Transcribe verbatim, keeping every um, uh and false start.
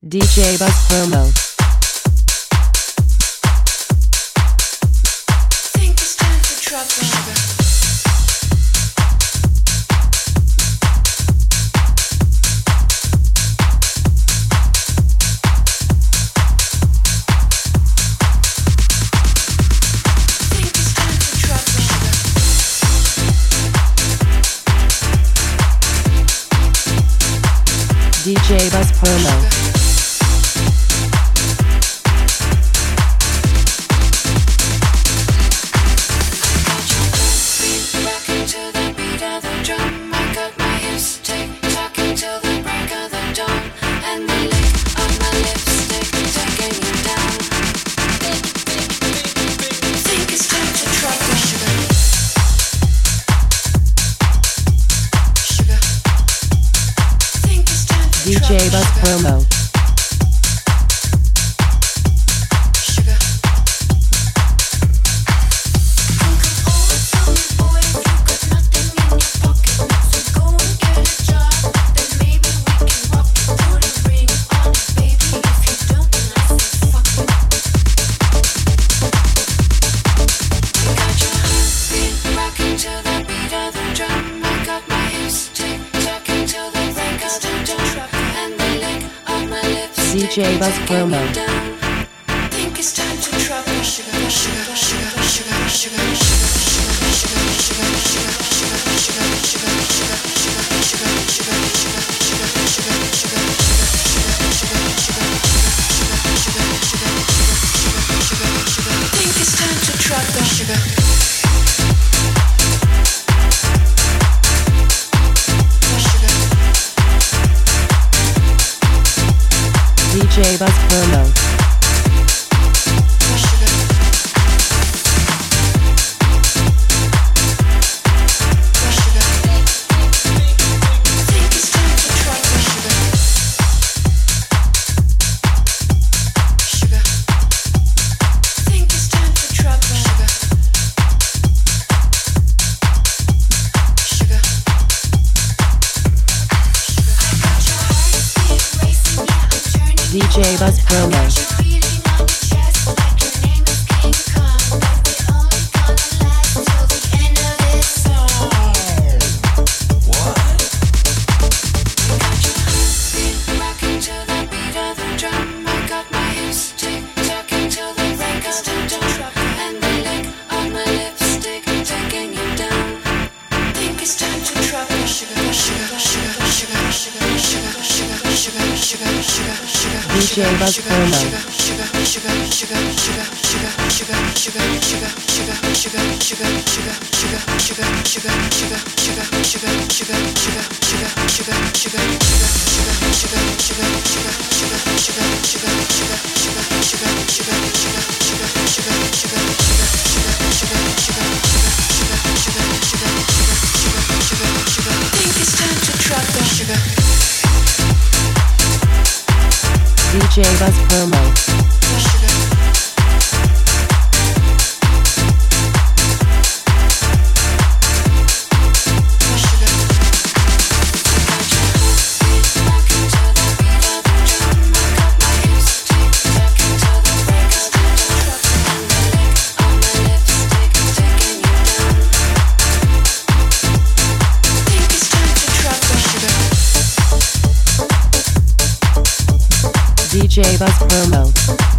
D J Buzz Promo. Think it's time to drop the sugar. D J Buzz Promo. D J Buzz Promo. D J Buzz Promo. Think it's time to drop the sugar, sugar, sugar, sugar, sugar, think it's time to drop the sugar. D J Buzz Promo. D J Buzz Promo. D J Buzz Promo. Think it's time to drop the sugar. D J Buzz Promo. D J Buzz Promo.